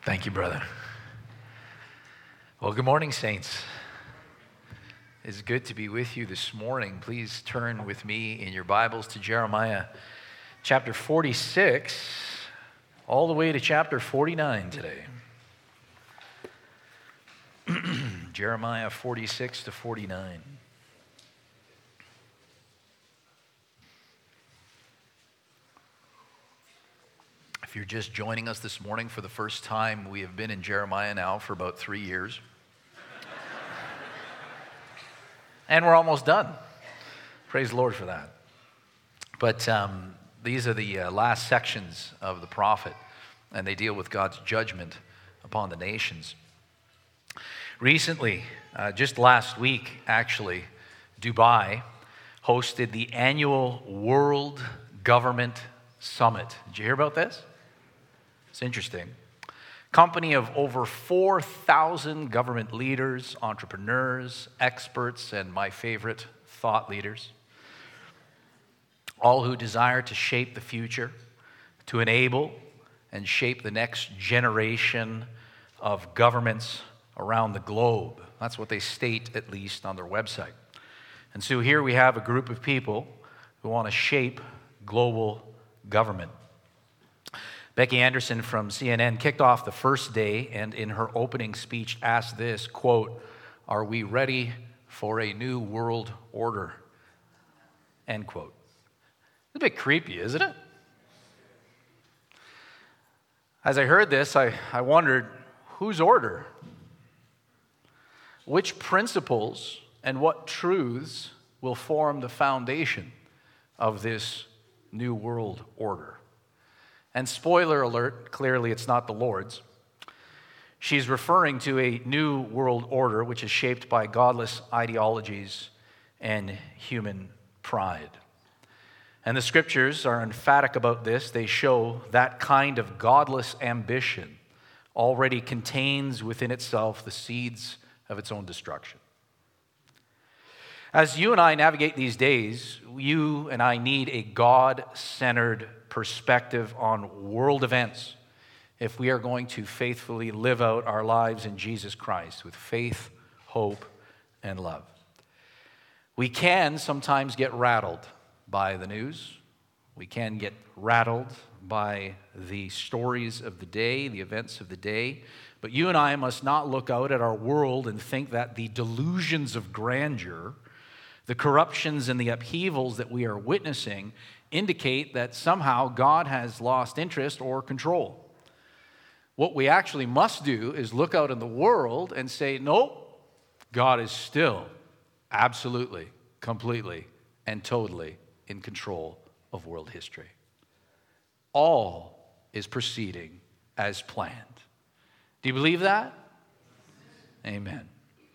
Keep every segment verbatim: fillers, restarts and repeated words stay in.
Thank you, brother. Well, good morning, saints. It's good to be with you this morning. Please turn with me in your Bibles to Jeremiah chapter forty-six, all the way to chapter forty-nine today. Jeremiah forty-six to forty-nine. If you're just joining us this morning for the first time, we have been in Jeremiah now for about three years. And we're almost done. Praise the Lord for that. But um, these are the uh, last sections of the prophet, and they deal with God's judgment upon the nations. Recently, uh, just last week actually, Dubai hosted the annual World Government Summit. Did you hear about this? It's interesting. Company of over four thousand government leaders, entrepreneurs, experts, and my favorite, thought leaders, all who desire to shape the future, to enable and shape the next generation of governments around the globe. That's what they state, at least, on their website. And so here we have a group of people who want to shape global government. Becky Anderson from C N N kicked off the first day and in her opening speech asked this, quote, "Are we ready for a new world order?" End quote. It's a bit creepy, isn't it? As I heard this, I, I wondered, whose order? Which principles and what truths will form the foundation of this new world order? And spoiler alert, clearly it's not the Lord's. She's referring to a new world order which is shaped by godless ideologies and human pride. And the scriptures are emphatic about this. They show that kind of godless ambition already contains within itself the seeds of its own destruction. As you and I navigate these days, you and I need a God-centered perspective on world events if we are going to faithfully live out our lives in Jesus Christ with faith, hope, and love. We can sometimes get rattled by the news. We can get rattled by the stories of the day, the events of the day. But you and I must not look out at our world and think that the delusions of grandeur, the corruptions and the upheavals that we are witnessing indicate that somehow God has lost interest or control. What we actually must do is look out in the world and say, nope, God is still absolutely, completely, and totally in control of world history. All is proceeding as planned. Do you believe that? Amen.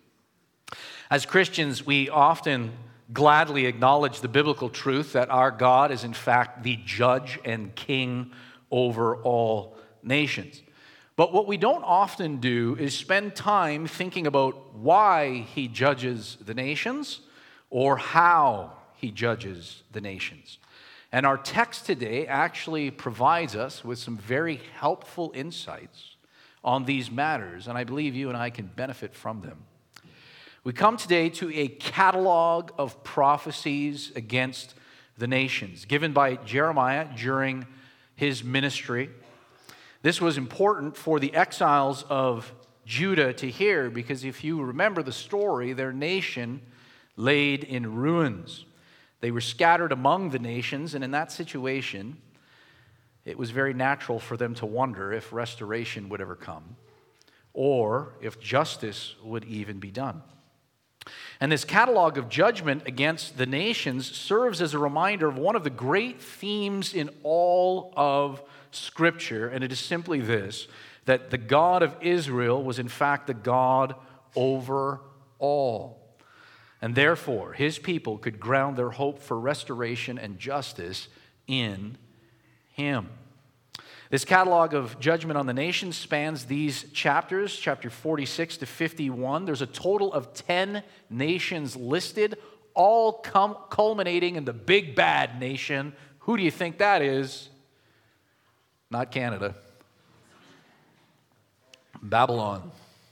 As Christians, we often gladly acknowledge the biblical truth that our God is in fact the judge and king over all nations. But what we don't often do is spend time thinking about why he judges the nations or how he judges the nations. And our text today actually provides us with some very helpful insights on these matters, and I believe you and I can benefit from them. We come today to a catalog of prophecies against the nations given by Jeremiah during his ministry. This was important for the exiles of Judah to hear because if you remember the story, their nation laid in ruins. They were scattered among the nations, and in that situation, it was very natural for them to wonder if restoration would ever come or if justice would even be done. And this catalog of judgment against the nations serves as a reminder of one of the great themes in all of Scripture, and it is simply this, that the God of Israel was in fact the God over all. And therefore, his people could ground their hope for restoration and justice in him. This catalog of judgment on the nations spans these chapters, chapter forty-six to fifty-one. There's a total of ten nations listed, all com- culminating in the big bad nation. Who do you think that is? Not Canada. Babylon.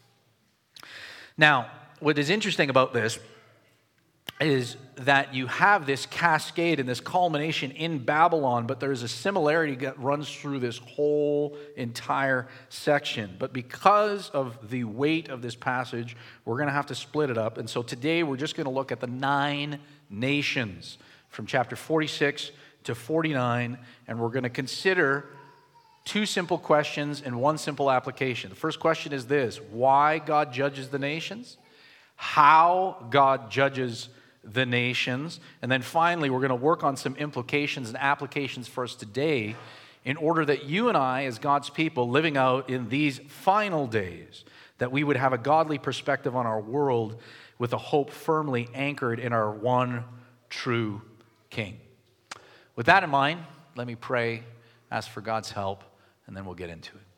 Now, what is interesting about this is that you have this cascade and this culmination in Babylon, but there's a similarity that runs through this whole entire section. But because of the weight of this passage, we're going to have to split it up. And so today we're just going to look at the nine nations from chapter forty-six to forty-nine, and we're going to consider two simple questions and one simple application. The first question is this: why God judges the nations, how God judges the nations, and then finally we're going to work on some implications and applications for us today in order that you and I, as God's people living out in these final days, that we would have a godly perspective on our world with a hope firmly anchored in our one true King. With that in mind, let me pray, ask for God's help, and then we'll get into it.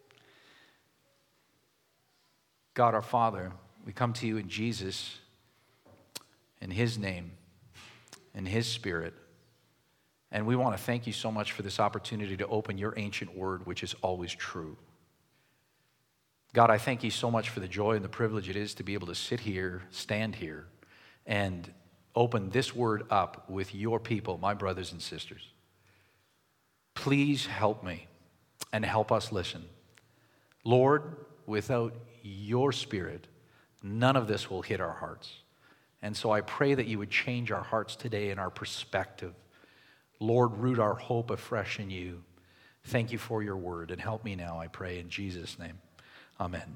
God our Father, we come to you in Jesus, in his name, in his Spirit, and we want to thank you so much for this opportunity to open your ancient word, which is always true. God, I thank you so much for the joy and the privilege it is to be able to sit here, stand here, and open this word up with your people, my brothers and sisters. Please help me and help us listen. Lord, without your Spirit, none of this will hit our hearts. And so I pray that you would change our hearts today and our perspective. Lord, root our hope afresh in you. Thank you for your word, and help me now, I pray, in Jesus' name. Amen.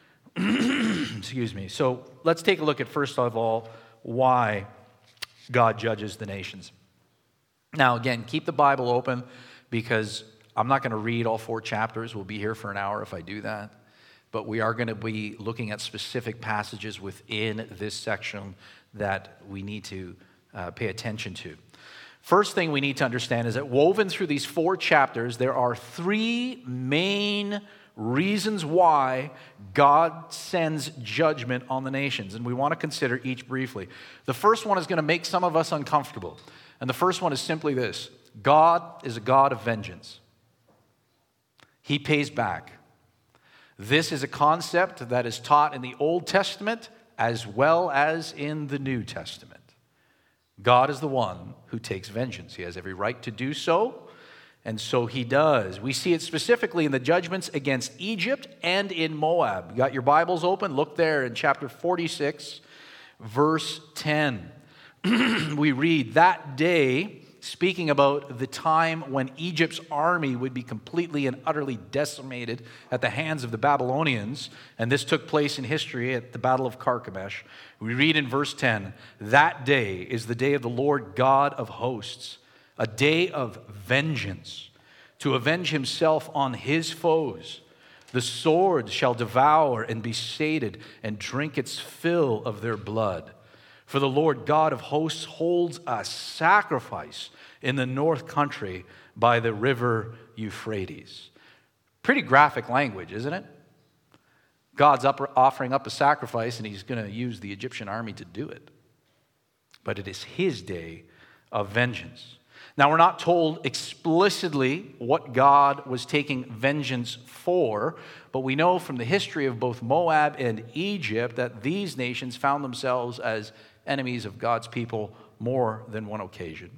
Excuse me. So let's take a look at, first of all, why God judges the nations. Now, again, keep the Bible open, because I'm not going to read all four chapters. We'll be here for an hour if I do that. But we are going to be looking at specific passages within this section that we need to uh, pay attention to. First thing we need to understand is that woven through these four chapters, there are three main reasons why God sends judgment on the nations. And we want to consider each briefly. The first one is going to make some of us uncomfortable. And the first one is simply this: God is a God of vengeance. He pays back. This is a concept that is taught in the Old Testament as well as in the New Testament. God is the one who takes vengeance. He has every right to do so, and so he does. We see it specifically in the judgments against Egypt and in Moab. You got your Bibles open? Look there in chapter forty-six, verse ten. We read, "That day," speaking about the time when Egypt's army would be completely and utterly decimated at the hands of the Babylonians, and this took place in history at the Battle of Carchemish. We read in verse ten, "That day is the day of the Lord God of hosts, a day of vengeance, to avenge himself on his foes. The sword shall devour and be sated, and drink its fill of their blood. For the Lord God of hosts holds a sacrifice in the north country by the river Euphrates." Pretty graphic language, isn't it? God's up, offering up a sacrifice, and he's going to use the Egyptian army to do it. But it is his day of vengeance. Now, we're not told explicitly what God was taking vengeance for, but we know from the history of both Moab and Egypt that these nations found themselves as enemies of God's people more than one occasion.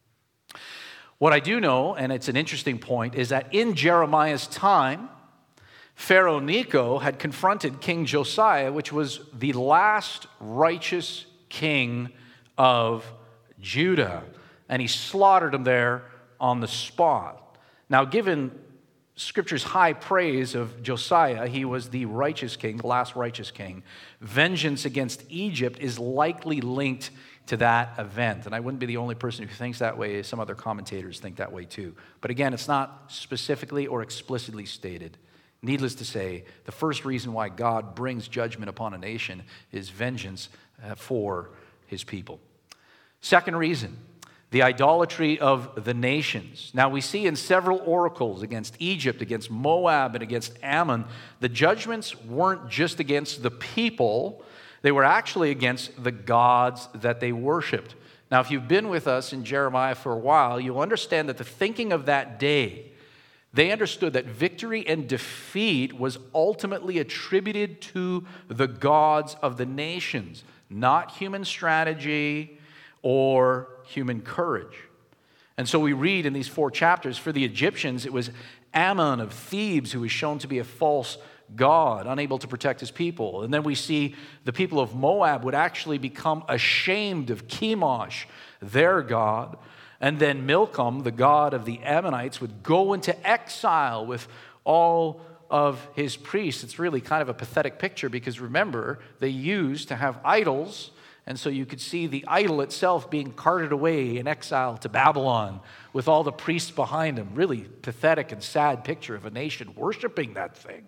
What I do know, and it's an interesting point, is that in Jeremiah's time, Pharaoh Necho had confronted King Josiah, which was the last righteous king of Judah, and he slaughtered him there on the spot. Now, given Scripture's high praise of Josiah, he was the righteous king, the last righteous king. Vengeance against Egypt is likely linked to that event. And I wouldn't be the only person who thinks that way. Some other commentators think that way too. But again, it's not specifically or explicitly stated. Needless to say, the first reason why God brings judgment upon a nation is vengeance for his people. Second reason, the idolatry of the nations. Now, we see in several oracles against Egypt, against Moab, and against Ammon, the judgments weren't just against the people, they were actually against the gods that they worshiped. Now, if you've been with us in Jeremiah for a while, you'll understand that the thinking of that day, They understood that victory and defeat was ultimately attributed to the gods of the nations, not human strategy or human courage. And so we read in these four chapters, for the Egyptians, it was Ammon of Thebes who was shown to be a false god, unable to protect his people. And then we see the people of Moab would actually become ashamed of Chemosh, their god. And then Milcom, the god of the Ammonites, would go into exile with all of his priests. It's really kind of a pathetic picture because remember, they used to have idols, and so you could see the idol itself being carted away in exile to Babylon with all the priests behind him. Really pathetic and sad picture of a nation worshiping that thing.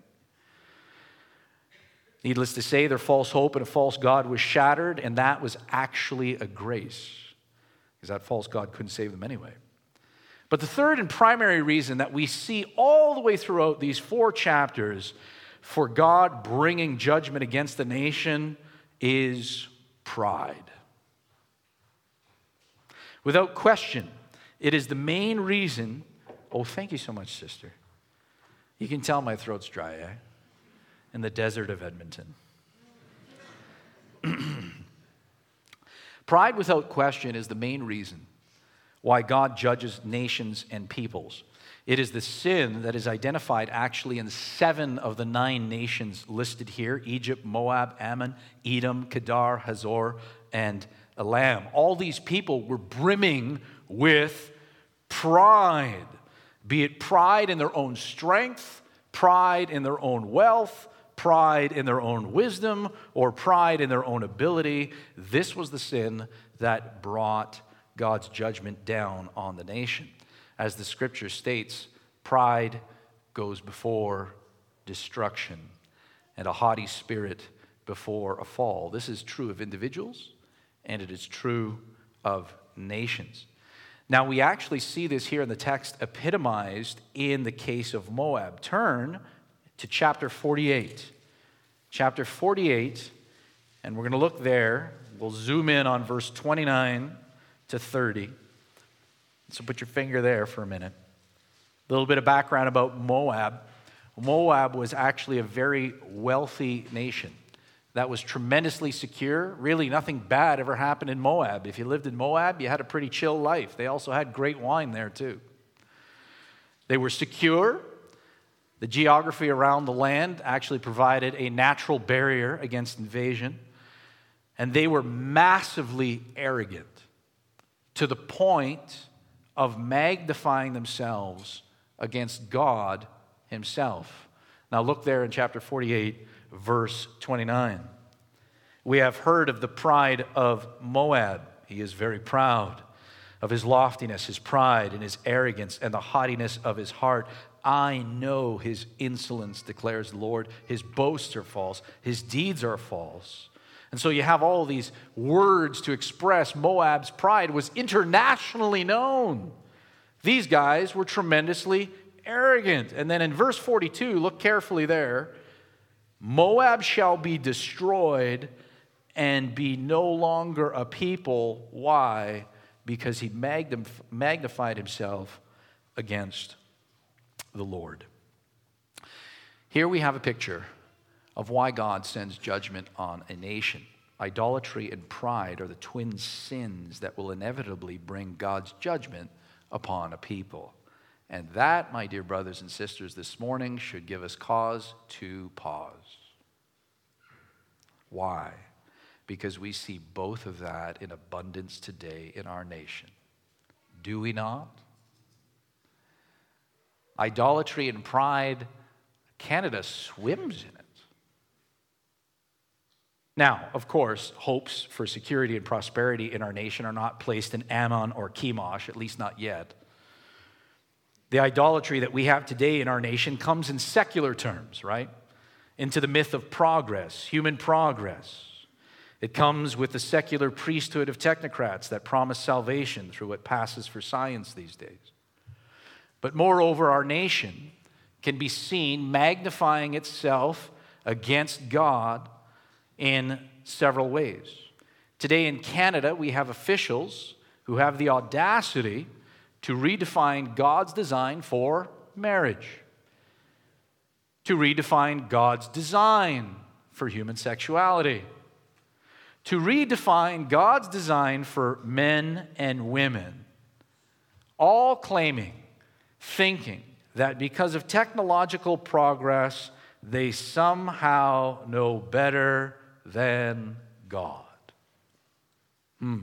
Needless to say, their false hope in a false god was shattered, and that was actually a grace, because that false god couldn't save them anyway. But the third and primary reason that we see all the way throughout these four chapters for God bringing judgment against the nation is pride. Without question, it is the main reason. Oh, thank you so much, sister. You can tell my throat's dry, eh? In the desert of Edmonton. Pride, without question, is the main reason why God judges nations and peoples. It is the sin that is identified actually in seven of the nine nations listed here: Egypt, Moab, Ammon, Edom, Kedar, Hazor, and Elam. All these people were brimming with pride, be it pride in their own strength, pride in their own wealth, pride in their own wisdom, or pride in their own ability. This was the sin that brought God's judgment down on the nation. As the scripture states, pride goes before destruction, and a haughty spirit before a fall. This is true of individuals, and it is true of nations. Now, we actually see this here in the text epitomized in the case of Moab. Turn to chapter forty-eight. Chapter forty-eight, and we're going to look there. We'll zoom in on verse twenty-nine to thirty. So put your finger there for a minute. A little bit of background about Moab. Moab was actually a very wealthy nation that was tremendously secure. Really, nothing bad ever happened in Moab. If you lived in Moab, you had a pretty chill life. They also had great wine there too. They were secure. The geography around the land actually provided a natural barrier against invasion. And they were massively arrogant to the point of magnifying themselves against God himself. Now look there in chapter forty-eight, verse twenty-nine. We have heard of the pride of Moab. He is very proud of his loftiness, his pride, and his arrogance, and the haughtiness of his heart. I know his insolence, declares the Lord. His boasts are false. His deeds are false. And so you have all these words to express Moab's pride was internationally known. These guys were tremendously arrogant. And then in verse forty-two, look carefully there. Moab shall be destroyed and be no longer a people. Why? Because he magnified himself against the Lord. Here we have a picture of why God sends judgment on a nation. Idolatry and pride are the twin sins that will inevitably bring God's judgment upon a people. And that, my dear brothers and sisters, this morning should give us cause to pause. Why? Because we see both of that in abundance today in our nation. Do we not? Idolatry and pride, Canada swims in it. Now, of course, hopes for security and prosperity in our nation are not placed in Ammon or Chemosh, at least not yet. The idolatry that we have today in our nation comes in secular terms, right? Into the myth of progress, human progress. It comes with the secular priesthood of technocrats that promise salvation through what passes for science these days. But moreover, our nation can be seen magnifying itself against God in several ways. Today in Canada, we have officials who have the audacity to redefine God's design for marriage, to redefine God's design for human sexuality, to redefine God's design for men and women, all claiming, thinking that because of technological progress, they somehow know better than God. Hmm.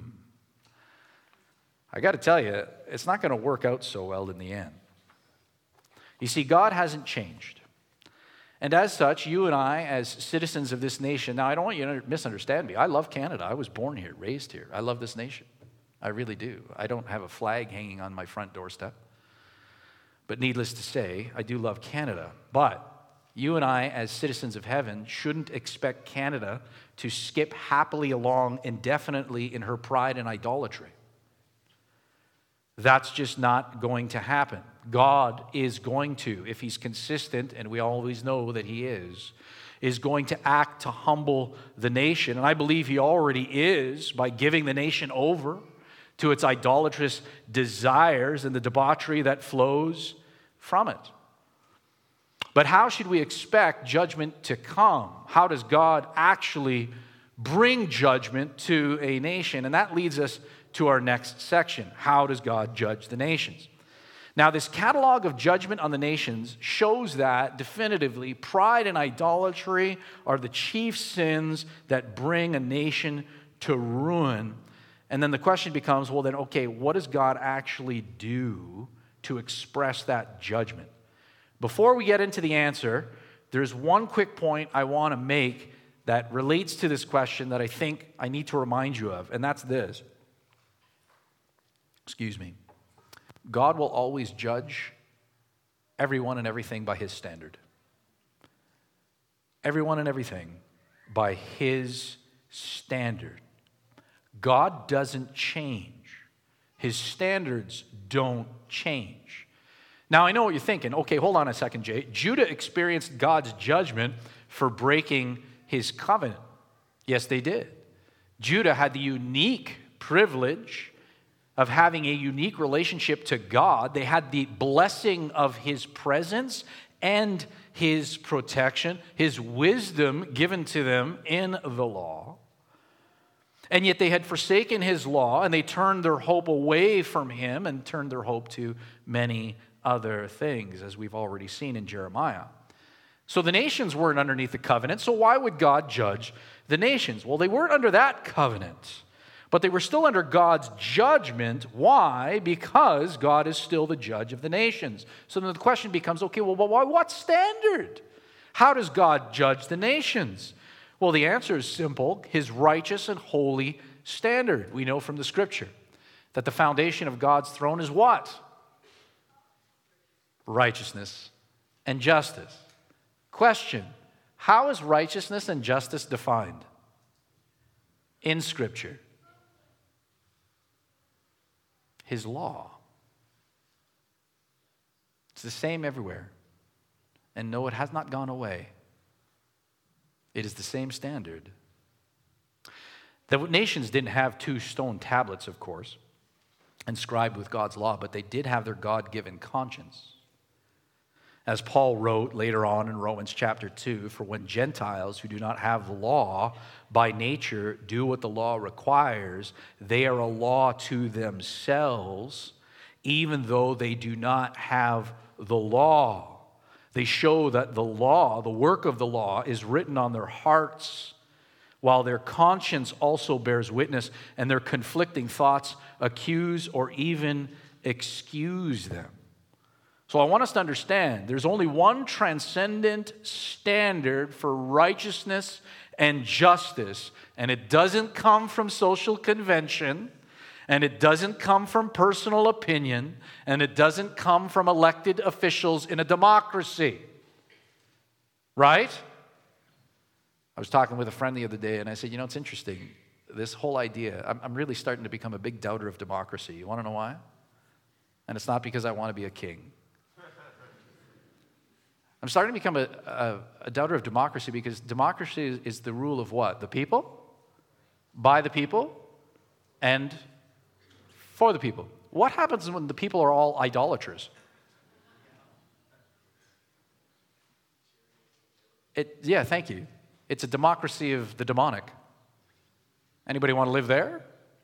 I got to tell you, it's not going to work out so well in the end. You see, God hasn't changed. And as such, you and I, as citizens of this nation, now I don't want you to misunderstand me. I love Canada. I was born here, raised here. I love this nation. I really do. I don't have a flag hanging on my front doorstep. But needless to say, I do love Canada. But you and I, as citizens of heaven, shouldn't expect Canada to skip happily along indefinitely in her pride and idolatry. That's just not going to happen. God is going to, if he's consistent, and we always know that he is, is going to act to humble the nation. And I believe he already is by giving the nation over to its idolatrous desires and the debauchery that flows from it. But how should we expect judgment to come? How does God actually bring judgment to a nation? And that leads us to our next section. How does God judge the nations? Now, this catalog of judgment on the nations shows that definitively pride and idolatry are the chief sins that bring a nation to ruin. And then the question becomes, well, then, okay, what does God actually do to express that judgment? Before we get into the answer, there's one quick point I want to make that relates to this question that I think I need to remind you of, and that's this. Excuse me. God will always judge everyone and everything by his standard. Everyone and everything by his standard. God doesn't change. His standards don't change. Now, I know what you're thinking. Okay, hold on a second, Jay. Judah experienced God's judgment for breaking his covenant. Yes, they did. Judah had the unique privilege of having a unique relationship to God. They had the blessing of his presence and his protection, his wisdom given to them in the law. And yet they had forsaken his law, and they turned their hope away from him and turned their hope to many other things, as we've already seen in Jeremiah. So the nations weren't underneath the covenant, so why would God judge the nations? Well, they weren't under that covenant, but they were still under God's judgment. Why? Because God is still the judge of the nations. So then the question becomes, okay, well, why, what standard? How does God judge the nations? Well, the answer is simple: his righteous and holy standard. We know from the scripture that the foundation of God's throne is what? Righteousness and justice. Question: how is righteousness and justice defined in Scripture? His law. It's the same everywhere. And no, it has not gone away. It is the same standard. The nations didn't have two stone tablets, of course, inscribed with God's law, but they did have their God-given conscience. As Paul wrote later on in Romans chapter two, for when Gentiles who do not have the law by nature do what the law requires, they are a law to themselves, even though they do not have the law. They show that the law, the work of the law, is written on their hearts, while their conscience also bears witness, and their conflicting thoughts accuse or even excuse them. So I want us to understand there's only one transcendent standard for righteousness and justice, and it doesn't come from social convention, and it doesn't come from personal opinion, and it doesn't come from elected officials in a democracy. Right? I was talking with a friend the other day, and I said, you know, it's interesting, this whole idea, I'm, I'm really starting to become a big doubter of democracy. You want to know why? And it's not because I want to be a king. I'm starting to become a, a, a doubter of democracy because democracy is, is the rule of what? The people, by the people, and for the people. What happens when the people are all idolaters? It, yeah, thank you. It's a democracy of the demonic. Anybody want to live there?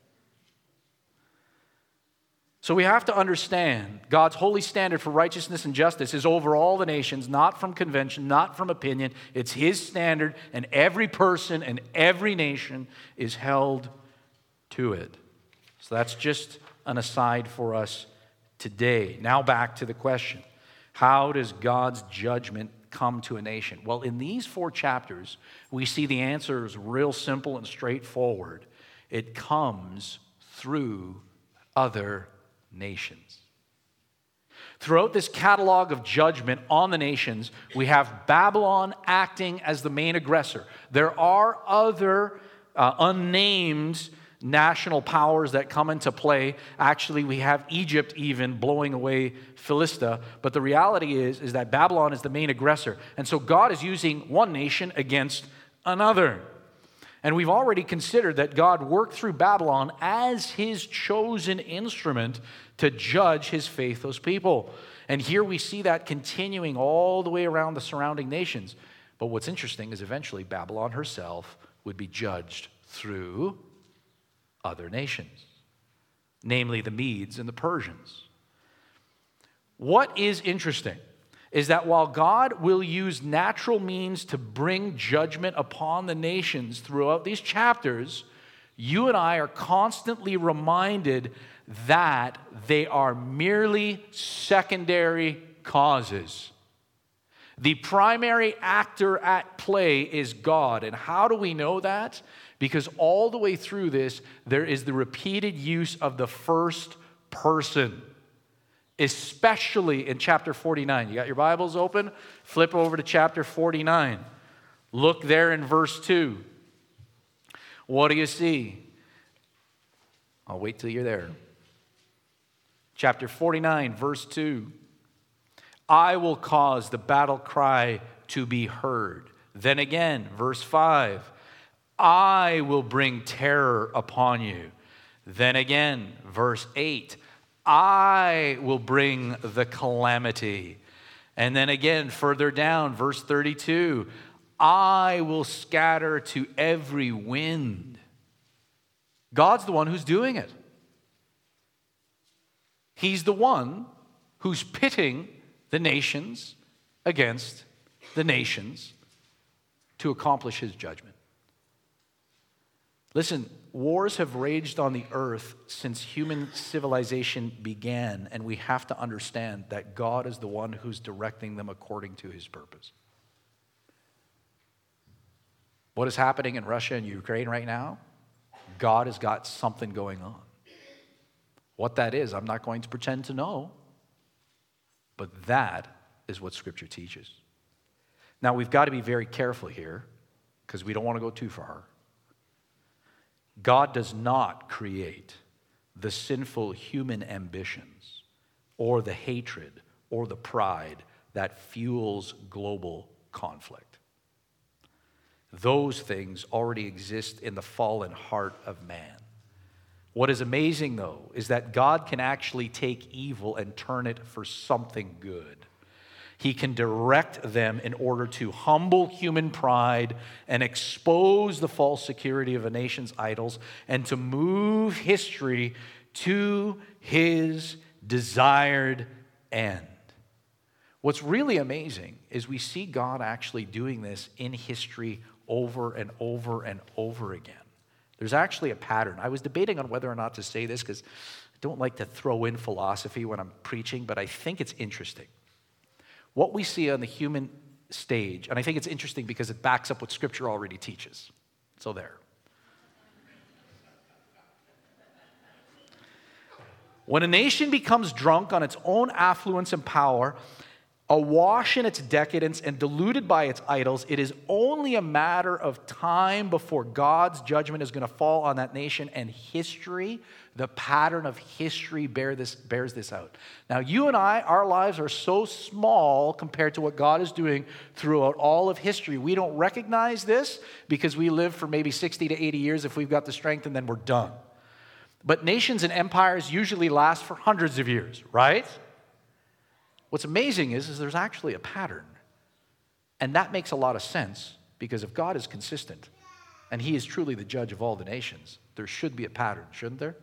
So we have to understand God's holy standard for righteousness and justice is over all the nations, not from convention, not from opinion. It's His standard, and every person and every nation is held to it. So that's just an aside for us today. Now back to the question. How does God's judgment come to a nation? Well, in these four chapters, we see the answer is real simple and straightforward. It comes through other nations. Throughout this catalog of judgment on the nations, we have Babylon acting as the main aggressor. There are other uh, unnamed national powers that come into play. Actually, we have Egypt even blowing away Philistia. But the reality is, is that Babylon is the main aggressor. And so God is using one nation against another. And we've already considered that God worked through Babylon as His chosen instrument to judge His faithless people. And here we see that continuing all the way around the surrounding nations. But what's interesting is eventually Babylon herself would be judged through other nations, namely the Medes and the Persians. What is interesting is that while God will use natural means to bring judgment upon the nations throughout these chapters, you and I are constantly reminded that they are merely secondary causes. The primary actor at play is God. And how do we know that? Because all the way through this, there is the repeated use of the first person. Especially in chapter forty-nine. You got your Bibles open? Flip over to chapter forty-nine. Look there in verse two. What do you see? I'll wait till you're there. Chapter forty-nine, verse two. I will cause the battle cry to be heard. Then again, verse five. I will bring terror upon you. Then again, verse eight. I will bring the calamity. And then again, further down, verse thirty-two, I will scatter to every wind. God's the one who's doing it. He's the one who's pitting the nations against the nations to accomplish His judgment. Listen, wars have raged on the earth since human civilization began, and we have to understand that God is the one who's directing them according to His purpose. What is happening in Russia and Ukraine right now? God has got something going on. What that is, I'm not going to pretend to know, but that is what Scripture teaches. Now, we've got to be very careful here because we don't want to go too far. God does not create the sinful human ambitions or the hatred or the pride that fuels global conflict. Those things already exist in the fallen heart of man. What is amazing, though, is that God can actually take evil and turn it for something good. He can direct them in order to humble human pride and expose the false security of a nation's idols and to move history to His desired end. What's really amazing is we see God actually doing this in history over and over and over again. There's actually a pattern. I was debating on whether or not to say this because I don't like to throw in philosophy when I'm preaching, but I think it's interesting. What we see on the human stage, and I think it's interesting because it backs up what Scripture already teaches. So there. When a nation becomes drunk on its own affluence and power, awash in its decadence and deluded by its idols, it is only a matter of time before God's judgment is going to fall on that nation, and history, the pattern of history bear this, bears this out. Now, you and I, our lives are so small compared to what God is doing throughout all of history. We don't recognize this because we live for maybe sixty to eighty years if we've got the strength, and then we're done. But nations and empires usually last for hundreds of years, right? What's amazing is, is there's actually a pattern. And that makes a lot of sense, because if God is consistent and he is truly the judge of all the nations, there should be a pattern, shouldn't there?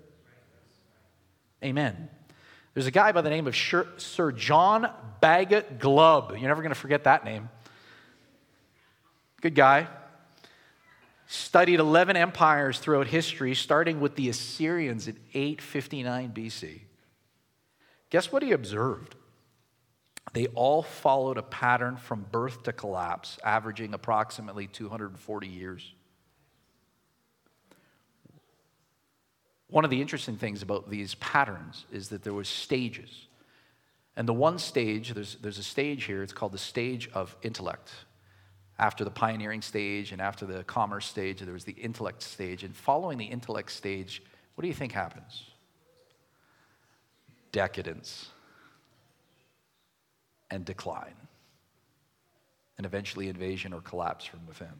Amen. There's a guy by the name of Sir John Bagot Glubb. You're never going to forget that name. Good guy. Studied eleven empires throughout history, starting with the Assyrians in eight fifty-nine B C. Guess what he observed? They all followed a pattern from birth to collapse, averaging approximately two hundred forty years. One of the interesting things about these patterns is that there were stages. And the one stage, there's, there's a stage here, it's called the stage of intellect. After the pioneering stage and after the commerce stage, there was the intellect stage. And following the intellect stage, what do you think happens? Decadence and decline. And eventually invasion or collapse from within.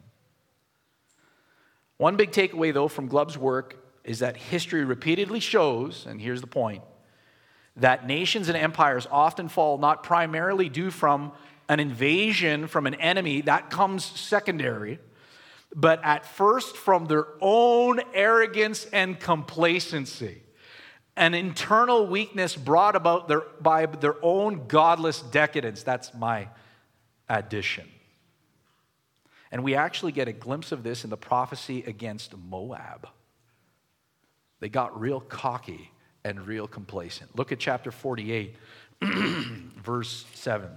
One big takeaway, though, from Glubb's work is that history repeatedly shows, and here's the point, that nations and empires often fall not primarily due from an invasion from an enemy, that comes secondary, but at first from their own arrogance and complacency, an internal weakness brought about their, by their own godless decadence. That's my addition. And we actually get a glimpse of this in the prophecy against Moab. They got real cocky and real complacent. Look at chapter forty-eight, verse seven.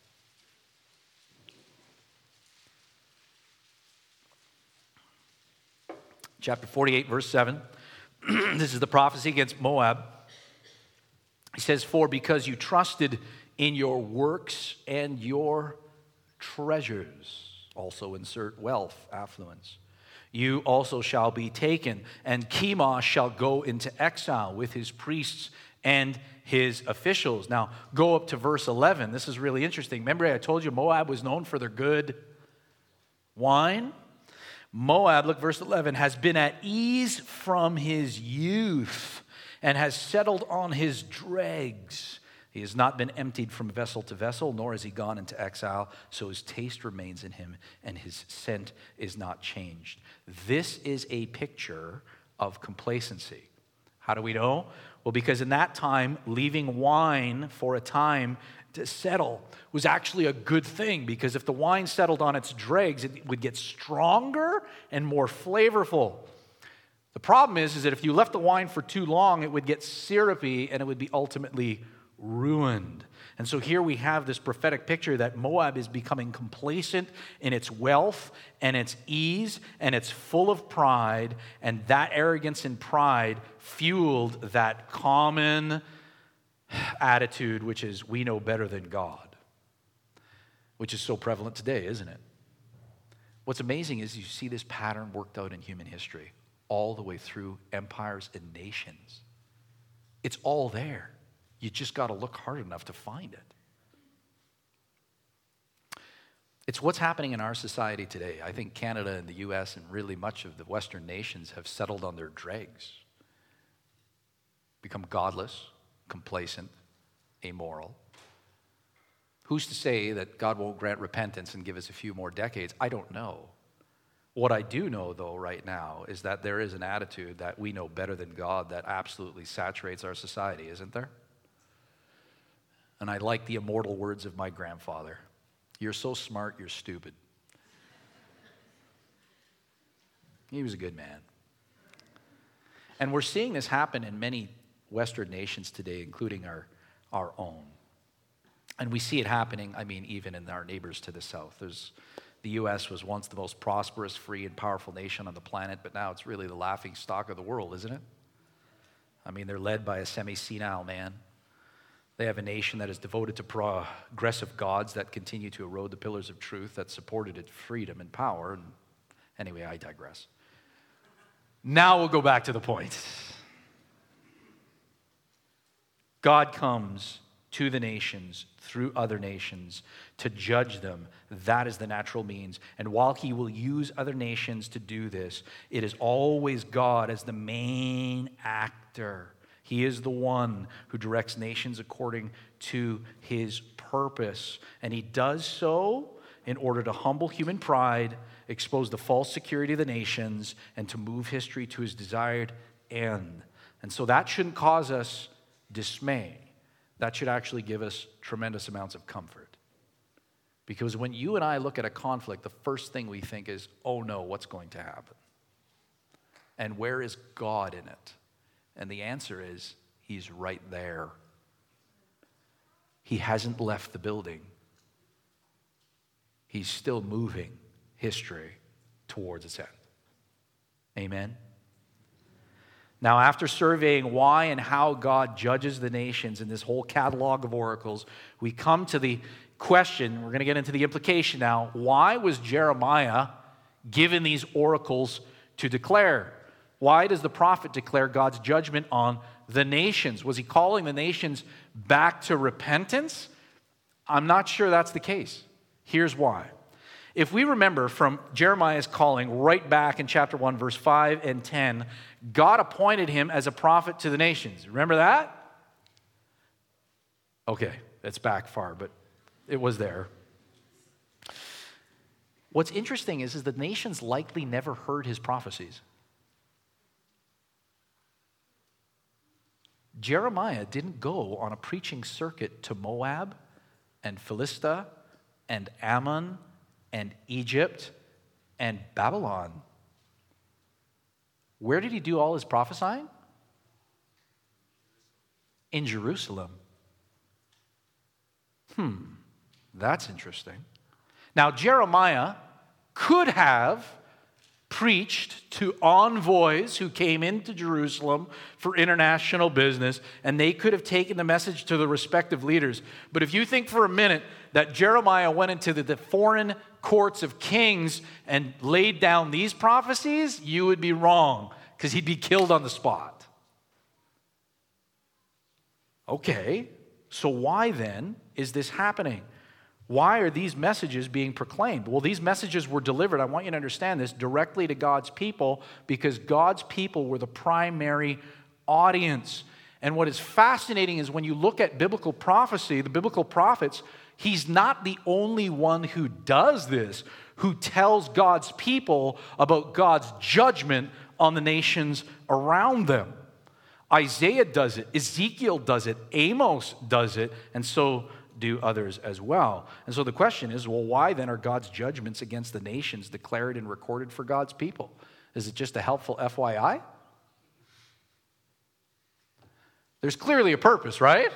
Chapter forty-eight, verse seven. This is the prophecy against Moab. He says, "For because you trusted in your works and your treasures," also insert wealth, affluence, "you also shall be taken, and Chemosh shall go into exile with his priests and his officials." Now, go up to verse eleven. This is really interesting. Remember I told you Moab was known for their good wine? Moab, look, verse eleven, "has been at ease from his youth and has settled on his dregs. He has not been emptied from vessel to vessel, nor has he gone into exile, so his taste remains in him, and his scent is not changed." This is a picture of complacency. How do we know? Well, because in that time, leaving wine for a time to settle was actually a good thing, because if the wine settled on its dregs, it would get stronger and more flavorful. The problem is, is that if you left the wine for too long, it would get syrupy and it would be ultimately ruined. And so here we have this prophetic picture that Moab is becoming complacent in its wealth and its ease, and it's full of pride, and that arrogance and pride fueled that common attitude, which is, we know better than God, which is so prevalent today, isn't it? What's amazing is you see this pattern worked out in human history all the way through empires and nations. It's all there. You just got to look hard enough to find it. It's what's happening in our society today. I think Canada and the U S and really much of the Western nations have settled on their dregs, become godless, complacent, amoral. Who's to say that God won't grant repentance and give us a few more decades? I don't know. What I do know, though, right now is that there is an attitude that we know better than God that absolutely saturates our society, isn't there? And I like the immortal words of my grandfather: "You're so smart, you're stupid." He was a good man. And we're seeing this happen in many Western nations today, including our, our own. And we see it happening, I mean, even in our neighbors to the south. There's, the U S was once the most prosperous, free, and powerful nation on the planet, but now it's really the laughing stock of the world, isn't it? I mean, they're led by a semi-senile man. They have a nation that is devoted to progressive gods that continue to erode the pillars of truth that supported its freedom and power. And anyway, I digress. Now we'll go back to the point. God comes to the nations through other nations to judge them. That is the natural means. And while he will use other nations to do this, it is always God as the main actor. He is the one who directs nations according to his purpose. And he does so in order to humble human pride, expose the false security of the nations, and to move history to his desired end. And so that shouldn't cause us dismay. That should actually give us tremendous amounts of comfort. Because when you and I look at a conflict, the first thing we think is, oh no, what's going to happen? And where is God in it? And the answer is, he's right there. He hasn't left the building. He's still moving history towards its end. Amen? Now, after surveying why and how God judges the nations in this whole catalog of oracles, we come to the question, we're going to get into the implication now, why was Jeremiah given these oracles to declare? Why does the prophet declare God's judgment on the nations? Was he calling the nations back to repentance? I'm not sure that's the case. Here's why. If we remember from Jeremiah's calling right back in chapter one, verse five and ten, God appointed him as a prophet to the nations. Remember that? Okay, it's back far, but it was there. What's interesting is, is the nations likely never heard his prophecies. Jeremiah didn't go on a preaching circuit to Moab and Philistia and Ammon and Egypt and Babylon. Where did he do all his prophesying? In Jerusalem. Hmm, that's interesting. Now, Jeremiah could have preached to envoys who came into Jerusalem for international business, and they could have taken the message to the respective leaders. But if you think for a minute that Jeremiah went into the, the foreign courts of kings and laid down these prophecies, you would be wrong, because he'd be killed on the spot. Okay, so why then is this happening? Why are these messages being proclaimed? Well, these messages were delivered, I want you to understand this, directly to God's people, because God's people were the primary audience. And what is fascinating is when you look at biblical prophecy, the biblical prophets, he's not the only one who does this, who tells God's people about God's judgment on the nations around them. Isaiah does it, Ezekiel does it, Amos does it, and so do others as well. And so the question is, well, why then are God's judgments against the nations declared and recorded for God's people? Is it just a helpful F Y I? There's clearly a purpose, right?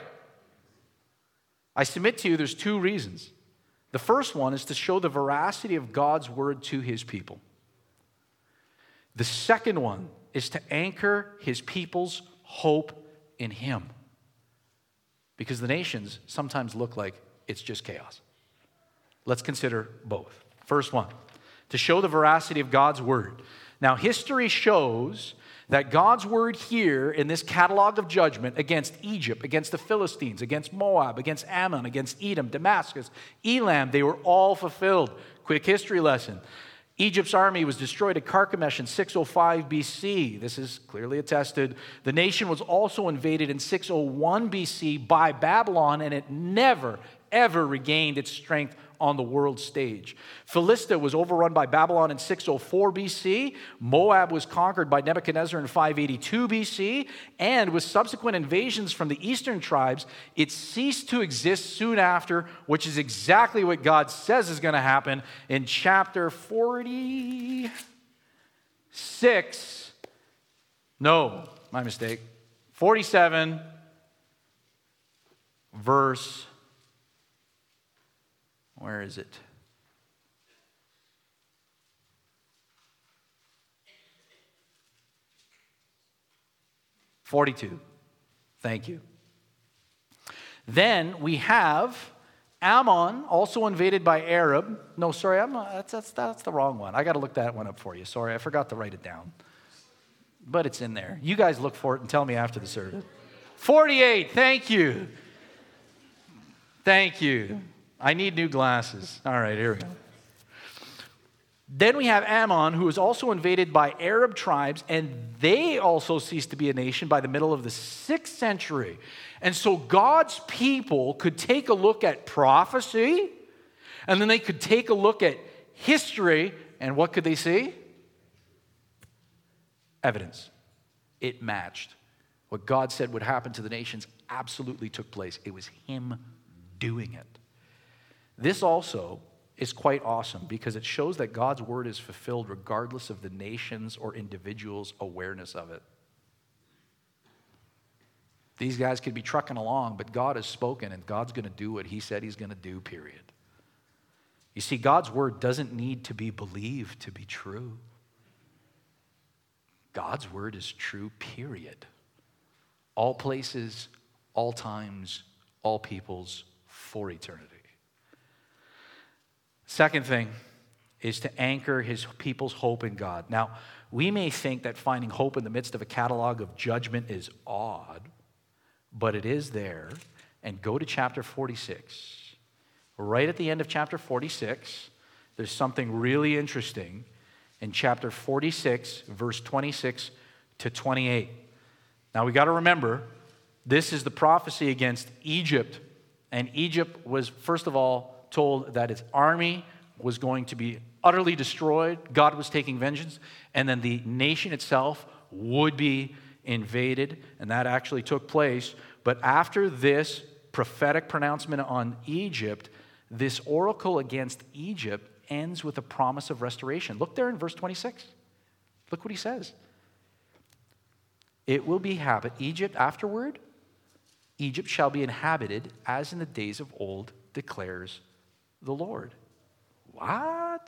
I submit to you there's two reasons. The first one is to show the veracity of God's word to his people. The second one is to anchor his people's hope in him. Because the nations sometimes look like it's just chaos. Let's consider both. First one, to show the veracity of God's word. Now, history shows that God's word here in this catalog of judgment against Egypt, against the Philistines, against Moab, against Ammon, against Edom, Damascus, Elam, they were all fulfilled. Quick history lesson. Egypt's army was destroyed at Carchemish in six oh five B C. This is clearly attested. The nation was also invaded in six oh one B C by Babylon, and it never, ever regained its strength on the world stage. Philistia was overrun by Babylon in six oh four B C. Moab was conquered by Nebuchadnezzar in five eighty-two B C. And with subsequent invasions from the eastern tribes, it ceased to exist soon after, which is exactly what God says is going to happen in chapter forty-six. No, my mistake. forty-seven, verse... Where is it? forty-two. Thank you. Then we have Ammon, also invaded by Arab. No, sorry, I'm, that's, that's, that's the wrong one. I got to look that one up for you. Sorry, I forgot to write it down. But it's in there. You guys look for it and tell me after the service. forty-eight, thank you. Thank you. I need new glasses. All right, here we go. Then we have Ammon, who was also invaded by Arab tribes, and they also ceased to be a nation by the middle of the sixth century. And so God's people could take a look at prophecy And then they could take a look at history, and what could they see? Evidence. It matched. What God said would happen to the nations absolutely took place. It was him doing it. This also is quite awesome because it shows that God's word is fulfilled regardless of the nation's or individual's awareness of it. These guys could be trucking along, but God has spoken, and God's going to do what he said he's going to do, period. You see, God's word doesn't need to be believed to be true. God's word is true, period. All places, all times, all peoples, for eternity. Second thing is to anchor his people's hope in God. Now, we may think that finding hope in the midst of a catalog of judgment is odd, but it is there. And go to chapter forty-six. Right at the end of chapter forty-six, there's something really interesting in chapter forty-six, verse twenty-six to twenty-eight. Now, we got to remember, this is the prophecy against Egypt. And Egypt was, first of all, told that its army was going to be utterly destroyed. God was taking vengeance. And then the nation itself would be invaded. And that actually took place. But after this prophetic pronouncement on Egypt, this oracle against Egypt ends with a promise of restoration. Look there in verse twenty-six. Look what he says. It will be habit. Egypt afterward, Egypt shall be inhabited as in the days of old, declares the Lord. What?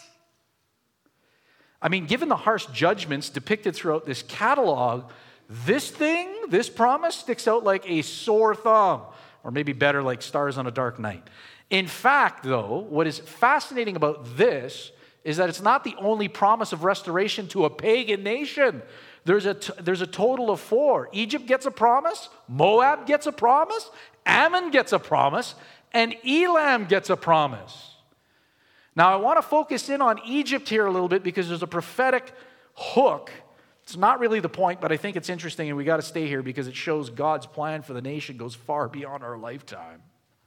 I mean, given the harsh judgments depicted throughout this catalog, this thing, this promise sticks out like a sore thumb, or maybe better, like stars on a dark night. In fact, though, what is fascinating about this is that it's not the only promise of restoration to a pagan nation. There's a, t- there's a total of four. Egypt gets a promise, Moab gets a promise, Ammon gets a promise, and Elam gets a promise. Now, I want to focus in on Egypt here a little bit because there's a prophetic hook. It's not really the point, but I think it's interesting, and we got to stay here because it shows God's plan for the nation goes far beyond our lifetime.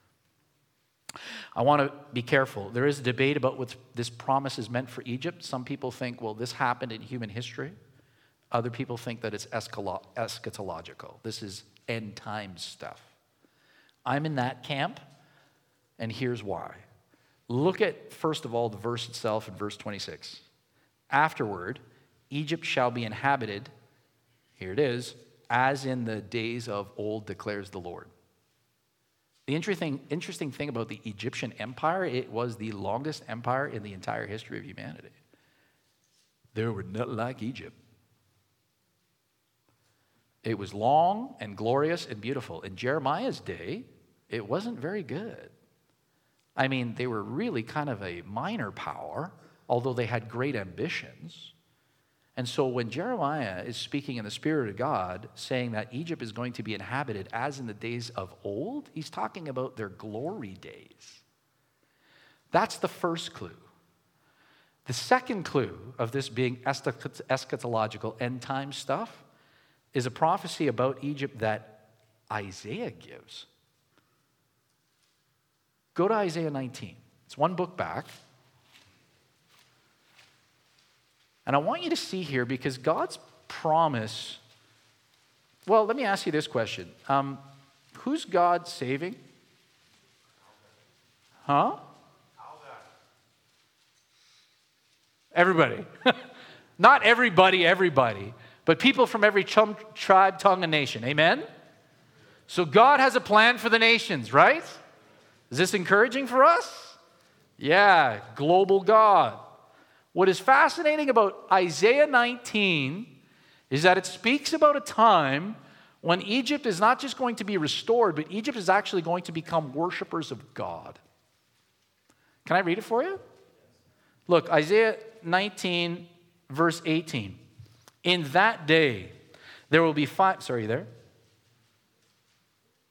I want to be careful. There is a debate about what this promise is meant for Egypt. Some people think, well, this happened in human history. Other people think that it's eschatological. This is end times stuff. I'm in that camp, and here's why. Look at, first of all, the verse itself in verse twenty-six. Afterward, Egypt shall be inhabited, here it is, as in the days of old, declares the Lord. The interesting, interesting thing about the Egyptian empire, it was the longest empire in the entire history of humanity. There were nothing like Egypt. It was long and glorious and beautiful. In Jeremiah's day, it wasn't very good. I mean, they were really kind of a minor power, although they had great ambitions. And so when Jeremiah is speaking in the Spirit of God, saying that Egypt is going to be inhabited as in the days of old, he's talking about their glory days. That's the first clue. The second clue of this being eschatological end time stuff is a prophecy about Egypt that Isaiah gives. Go to Isaiah nineteen. It's one book back. And I want you to see here, because God's promise, well, let me ask you this question. Um, who's God saving? Huh? Everybody. Not everybody, everybody, but people from every chum, tribe, tongue, and nation. Amen? So God has a plan for the nations, right? Is this encouraging for us? Yeah, global God. What is fascinating about Isaiah nineteen is that it speaks about a time when Egypt is not just going to be restored, but Egypt is actually going to become worshipers of God. Can I read it for you? Look, Isaiah nineteen, verse eighteen. In that day, there will be five, sorry there.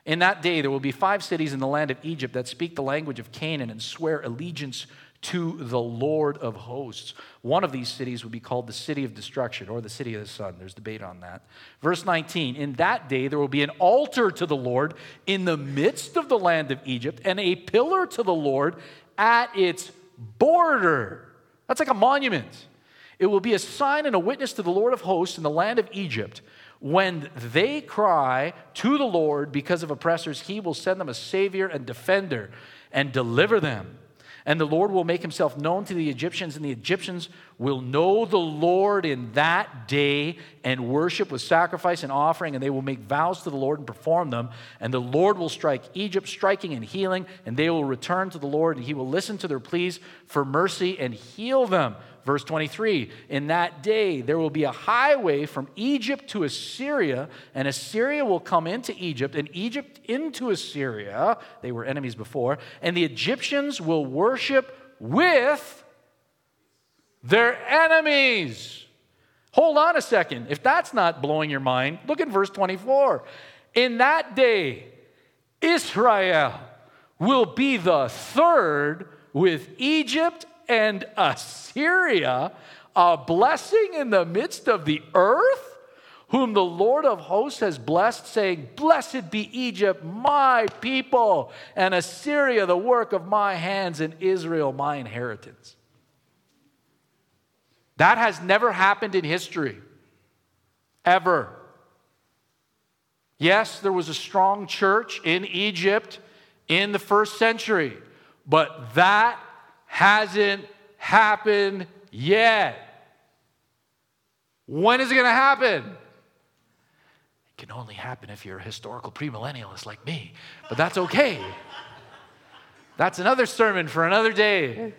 In that day, there will be five cities in the land of Egypt that speak the language of Canaan and swear allegiance to the Lord of hosts. One of these cities will be called the city of destruction, or the city of the sun. There's debate on that. Verse nineteen, in that day there will be an altar to the Lord in the midst of the land of Egypt, and a pillar to the Lord at its border. That's like a monument. It will be a sign and a witness to the Lord of hosts in the land of Egypt. When they cry to the Lord because of oppressors, he will send them a savior and defender and deliver them. And the Lord will make himself known to the Egyptians, and the Egyptians will know the Lord in that day and worship with sacrifice and offering, and they will make vows to the Lord and perform them. And the Lord will strike Egypt, striking and healing, and they will return to the Lord, and he will listen to their pleas for mercy and heal them. Verse twenty-three, in that day there will be a highway from Egypt to Assyria, and Assyria will come into Egypt, and Egypt into Assyria. They were enemies before. And the Egyptians will worship with their enemies. Hold on a second. If that's not blowing your mind, look at verse twenty-four. In that day, Israel will be the third with Egypt and Assyria, a blessing in the midst of the earth, whom the Lord of hosts has blessed, saying, blessed be Egypt, my people, and Assyria, the work of my hands, and Israel, my inheritance. That has never happened in history, ever. Yes, there was a strong church in Egypt in the first century, but that hasn't happened yet. When is it going to happen? It can only happen if you're a historical premillennialist like me, but that's okay. That's another sermon for another day.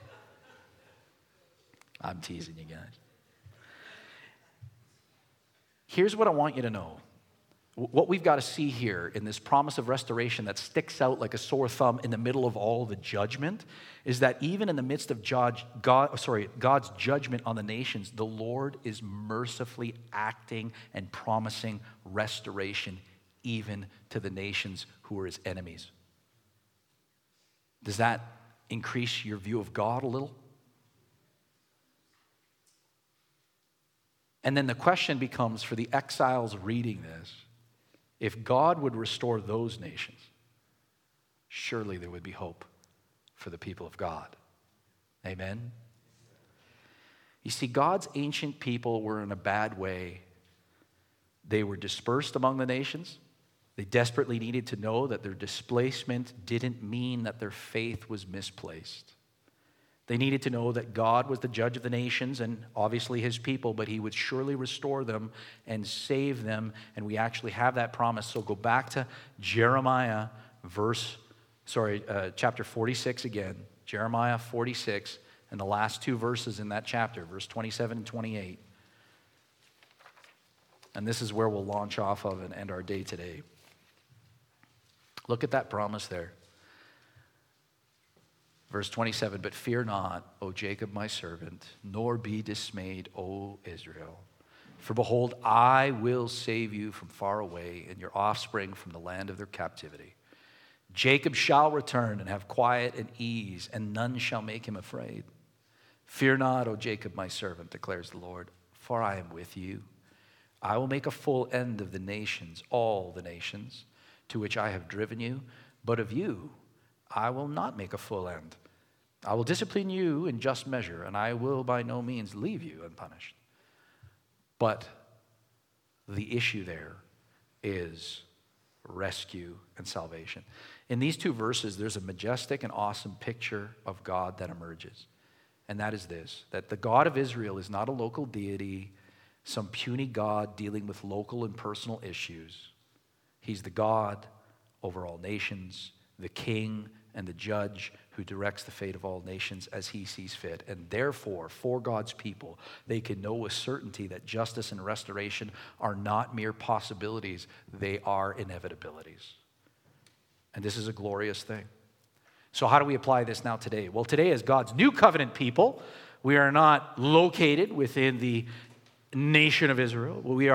I'm teasing you guys. Here's what I want you to know. What we've got to see here in this promise of restoration that sticks out like a sore thumb in the middle of all the judgment is that even in the midst of judge, God, sorry, God's judgment on the nations, the Lord is mercifully acting and promising restoration even to the nations who are his enemies. Does that increase your view of God a little? And then the question becomes for the exiles reading this, if God would restore those nations, surely there would be hope for the people of God. Amen? You see, God's ancient people were in a bad way. They were dispersed among the nations. They desperately needed to know that their displacement didn't mean that their faith was misplaced. They needed to know that God was the judge of the nations and obviously his people, but he would surely restore them and save them. And we actually have that promise. So go back to Jeremiah verse, sorry, uh, chapter forty-six again. Jeremiah forty-six and the last two verses in that chapter, verse twenty-seven and twenty-eight. And this is where we'll launch off of and end our day today. Look at that promise there. Verse twenty-seven, but fear not, O Jacob my servant, nor be dismayed, O Israel. For behold, I will save you from far away, and your offspring from the land of their captivity. Jacob shall return and have quiet and ease, and none shall make him afraid. Fear not, O Jacob my servant, declares the Lord, for I am with you. I will make a full end of the nations, all the nations, to which I have driven you, but of you I will not make a full end. I will discipline you in just measure, and I will by no means leave you unpunished. But the issue there is rescue and salvation. In these two verses, there's a majestic and awesome picture of God that emerges. And that is this, that the God of Israel is not a local deity, some puny God dealing with local and personal issues. He's the God over all nations, the king and the judge who directs the fate of all nations as he sees fit. And therefore, for God's people, they can know with certainty that justice and restoration are not mere possibilities, they are inevitabilities. And this is a glorious thing. So how do we apply this now today? Well, today as God's new covenant people, we are not located within the nation of Israel. We are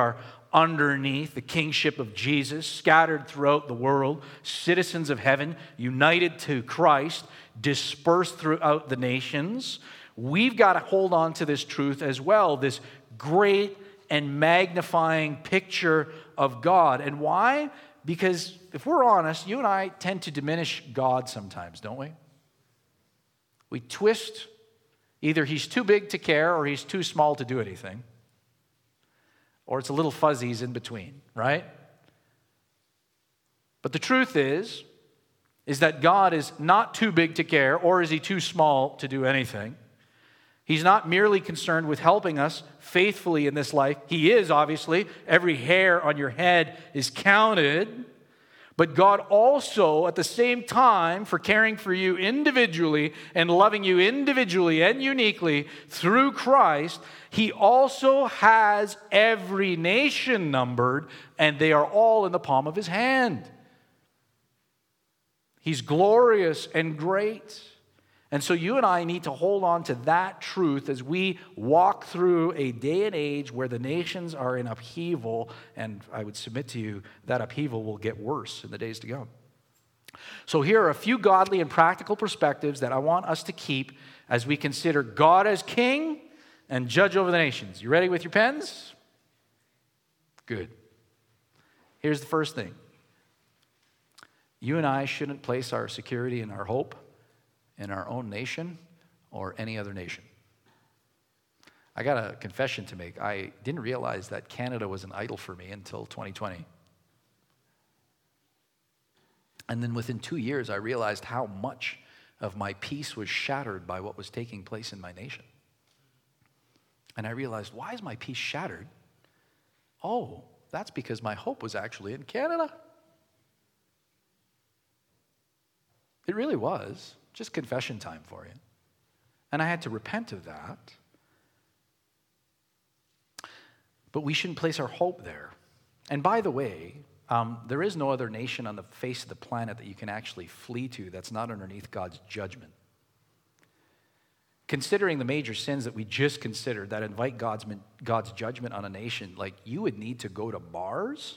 underneath the kingship of Jesus, scattered throughout the world, citizens of heaven, united to Christ, dispersed throughout the nations. We've got to hold on to this truth as well, this great and magnifying picture of God. And why? Because if we're honest, you and I tend to diminish God sometimes, don't we? We twist, either he's too big to care or he's too small to do anything. Or it's a little fuzzies in between, right? But the truth is, is that God is not too big to care, or is he too small to do anything. He's not merely concerned with helping us faithfully in this life. He is, obviously. Every hair on your head is counted. But God also, at the same time, for caring for you individually and loving you individually and uniquely through Christ, he also has every nation numbered, and they are all in the palm of his hand. He's glorious and great. And so you and I need to hold on to that truth as we walk through a day and age where the nations are in upheaval, and I would submit to you that upheaval will get worse in the days to come. So here are a few godly and practical perspectives that I want us to keep as we consider God as king and judge over the nations. You ready with your pens? Good. Here's the first thing. You and I shouldn't place our security and our hope in our own nation or any other nation. I got a confession to make. I didn't realize that Canada was an idol for me until twenty twenty. And then within two years, I realized how much of my peace was shattered by what was taking place in my nation. And I realized, why is my peace shattered? Oh, that's because my hope was actually in Canada. It really was. Just confession time for you. And I had to repent of that. But we shouldn't place our hope there. And by the way, um, there is no other nation on the face of the planet that you can actually flee to that's not underneath God's judgment. Considering the major sins that we just considered that invite God's, God's judgment on a nation, like you would need to go to bars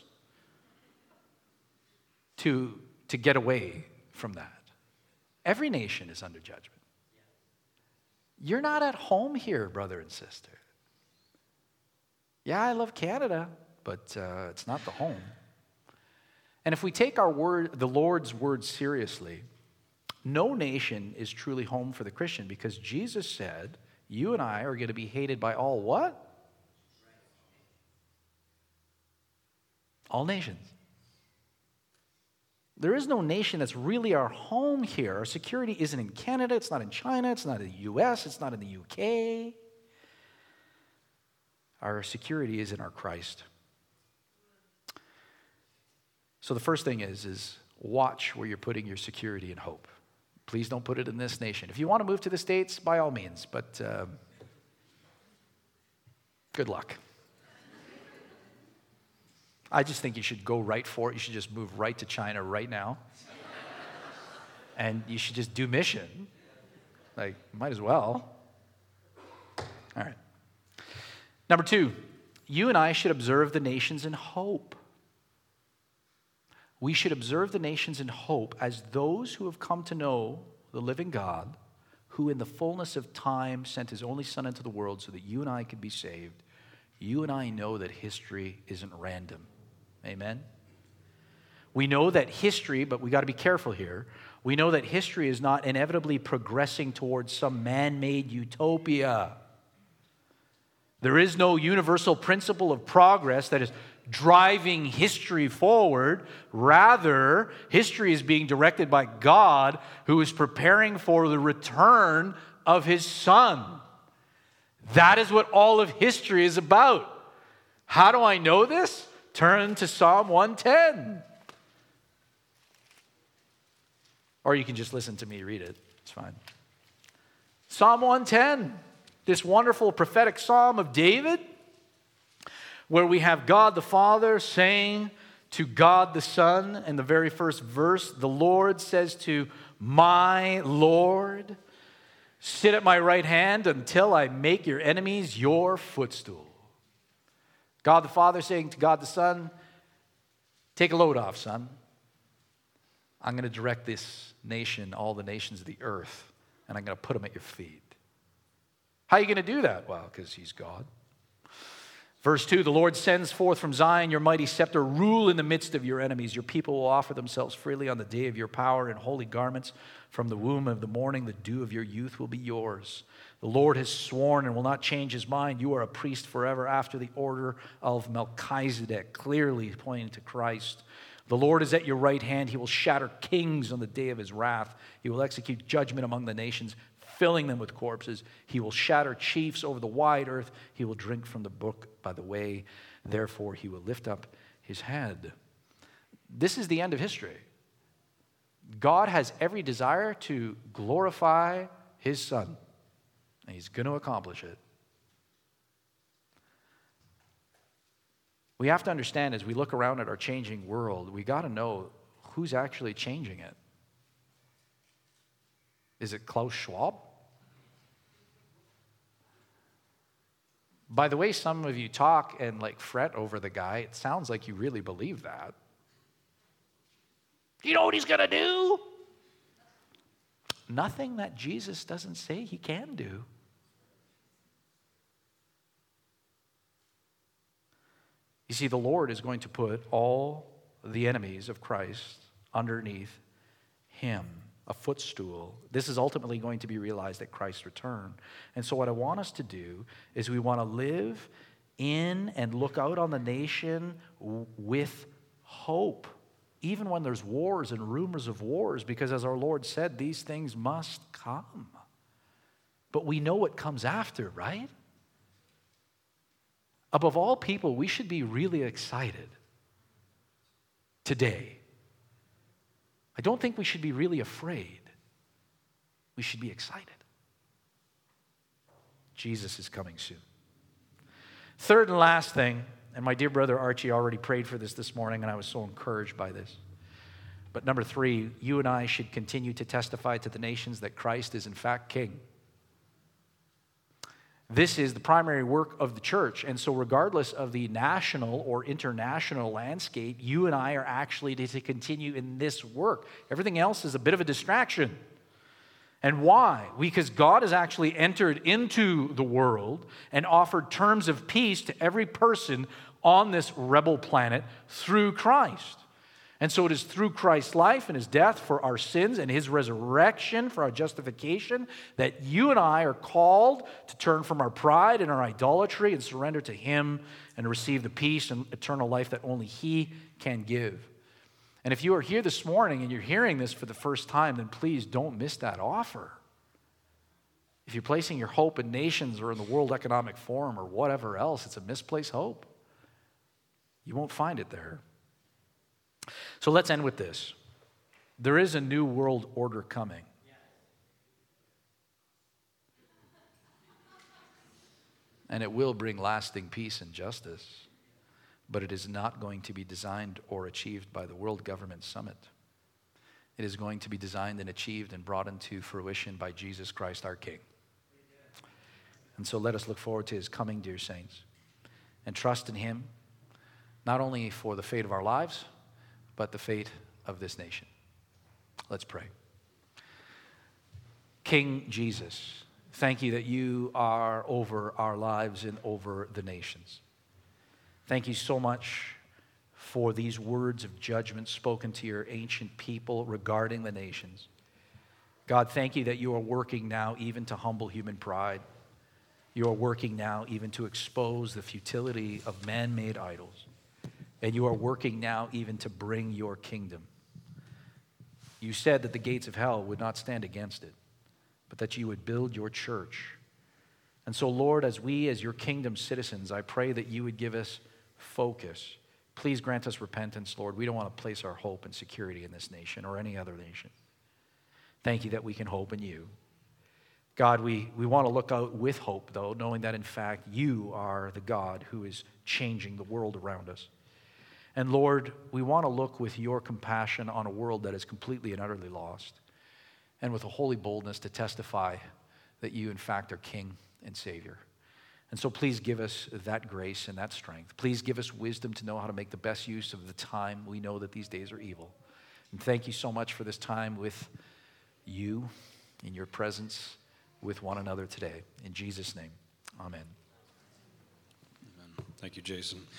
to, to get away from that. Every nation is under judgment. You're not at home here, brother and sister. Yeah, I love Canada, but uh, it's not the home. And if we take our word, the Lord's word seriously, no nation is truly home for the Christian, because Jesus said, you and I are going to be hated by all what? All nations. There is no nation that's really our home here. Our security isn't in Canada, it's not in China, it's not in the U S, it's not in the U K. Our security is in our Christ. So the first thing is, is watch where you're putting your security and hope. Please don't put it in this nation. If you want to move to the States, by all means, but um, good luck. I just think you should go right for it. You should just move right to China right now. And you should just do mission. Like, might as well. All right. Number two, you and I should observe the nations in hope. We should observe the nations in hope as those who have come to know the living God, who in the fullness of time sent his only Son into the world so that you and I could be saved. You and I know that history isn't random. Amen? We know that history, but we got to be careful here. We know that history is not inevitably progressing towards some man-made utopia. There is no universal principle of progress that is driving history forward. Rather, history is being directed by God, who is preparing for the return of his Son. That is what all of history is about. How do I know this? Turn to Psalm one ten. Or you can just listen to me read it. It's fine. Psalm one ten, this wonderful prophetic psalm of David, where we have God the Father saying to God the Son in the very first verse, the Lord says to my Lord, sit at my right hand until I make your enemies your footstool. God the Father saying to God the Son, take a load off, son. I'm going to direct this nation, all the nations of the earth, and I'm going to put them at your feet. How are you going to do that? Well, because he's God. Verse two, the Lord sends forth from Zion your mighty scepter, rule in the midst of your enemies. Your people will offer themselves freely on the day of your power in holy garments. From the womb of the morning, the dew of your youth will be yours. The Lord has sworn and will not change his mind. You are a priest forever after the order of Melchizedek, clearly pointing to Christ. The Lord is at your right hand. He will shatter kings on the day of his wrath. He will execute judgment among the nations, filling them with corpses. He will shatter chiefs over the wide earth. He will drink from the brook by the way. Therefore, he will lift up his head. This is the end of history. God has every desire to glorify his Son, and he's going to accomplish it. We have to understand, as we look around at our changing world, we got to know who's actually changing it. Is it Klaus Schwab? By the way some of you talk and like fret over the guy, it sounds like you really believe that. You know what he's going to do? Nothing that Jesus doesn't say he can do. You see, the Lord is going to put all the enemies of Christ underneath him, a footstool. This is ultimately going to be realized at Christ's return. And so what I want us to do is we want to live in and look out on the nation with hope, even when there's wars and rumors of wars, because as our Lord said, these things must come. But we know what comes after, right? Above all people, we should be really excited today. I don't think we should be really afraid. We should be excited. Jesus is coming soon. Third and last thing, and my dear brother Archie already prayed for this this morning, and I was so encouraged by this. But number three, you and I should continue to testify to the nations that Christ is in fact King. This is the primary work of the church. And so regardless of the national or international landscape, you and I are actually to continue in this work. Everything else is a bit of a distraction. And why? Because God has actually entered into the world and offered terms of peace to every person on this rebel planet through Christ. And so it is through Christ's life and his death for our sins and his resurrection for our justification that you and I are called to turn from our pride and our idolatry and surrender to him and receive the peace and eternal life that only he can give. And if you are here this morning and you're hearing this for the first time, then please don't miss that offer. If you're placing your hope in nations or in the World Economic Forum or whatever else, it's a misplaced hope. You won't find it there. So let's end with this. There is a new world order coming. And it will bring lasting peace and justice. But it is not going to be designed or achieved by the World Government Summit. It is going to be designed and achieved and brought into fruition by Jesus Christ our King. And so let us look forward to his coming, dear saints, and trust in him, not only for the fate of our lives, but the fate of this nation. Let's pray. King Jesus, thank you that you are over our lives and over the nations. Thank you so much for these words of judgment spoken to your ancient people regarding the nations. God, thank you that you are working now even to humble human pride. You are working now even to expose the futility of man-made idols. And you are working now even to bring your kingdom. You said that the gates of hell would not stand against it, but that you would build your church. And so, Lord, as we, as your kingdom citizens, I pray that you would give us focus. Please grant us repentance, Lord. We don't want to place our hope and security in this nation or any other nation. Thank you that we can hope in you. God, we, we want to look out with hope, though, knowing that, in fact, you are the God who is changing the world around us. And Lord, we want to look with your compassion on a world that is completely and utterly lost, and with a holy boldness to testify that you, in fact, are King and Savior. And so please give us that grace and that strength. Please give us wisdom to know how to make the best use of the time. We know that these days are evil. And thank you so much for this time with you, in your presence, with one another today. In Jesus' name, amen. Amen. Thank you, Jason.